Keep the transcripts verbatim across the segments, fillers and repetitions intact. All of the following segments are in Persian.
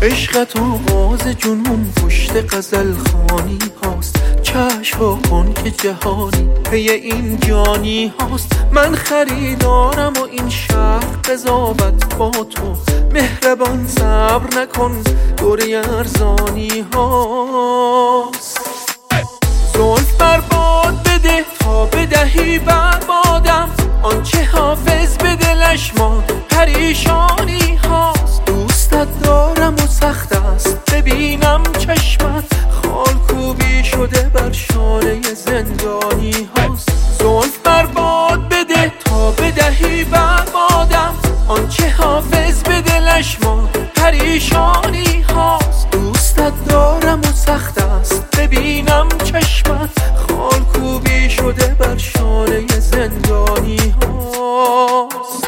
عشقت آغاز جنون پشت غزل خانی هاست. کشف کن که جهانی پی این جانی هاست. من خریدارم و این شهر قضاوت با تو. مهربان صبر نکن دوری ارزانی هاست. زلف برباد بده تا بدهی بربادم. آنچه حافظ به دلش ماند پریشانی هاست. دوستت دارم و سخت است ببینم چشمت خال کوبی شده بر شانه زندانی هاست. زلف برباد بده تا بدهی بربادم. آنچه حافظ به دلش ماند پریشانی هاست. دوستت دارم و سخت است ببینم چشمت خال کوبی شده بر شانه زندانی هاست.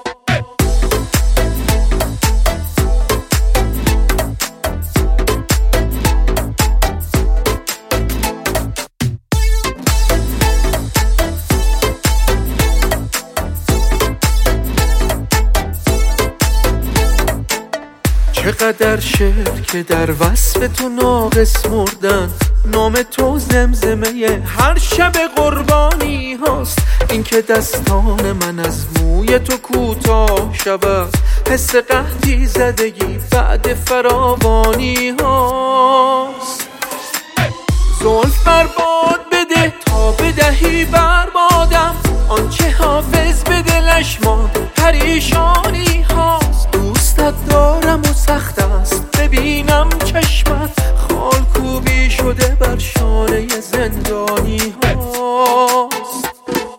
چقدر شعر که در وصف تو ناقص مردن. نام تو زمزمه هر شب قربانی هاست. این که دستان من از موی تو کوتاه شود. حس قحطی زدگی بعد فراوانی هاست. زلف برباد بده تا بدهی بربادم. آنچه حافظ به دلش ماند پریشانی هاست. دوستت دارم و سخت است ببینم چشمت خال کوبی شده بر شانه زندانی هاست.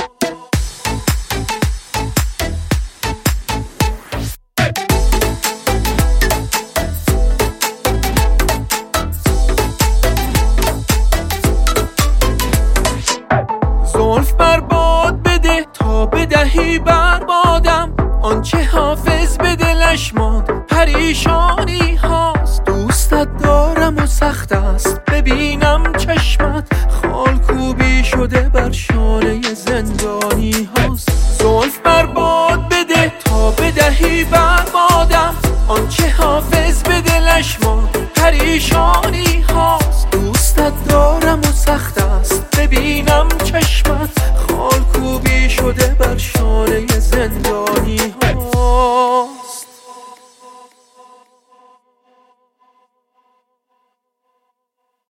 زلف برباد بده تا بدهی بربادم. آنچه حافظ به دلش ماند پریشانی هاست. دوستت دارم و سخت است ببینم چشمت خال کوبی شده بر شانه زندانی هاست. زلف برباد بده تا بدهی بربادم. آنچه حافظ به دلش ماند پریشانی هاست. دوستت دارم و سخت است ببینم چشمت خال کوبی شده بر شانه زندانی.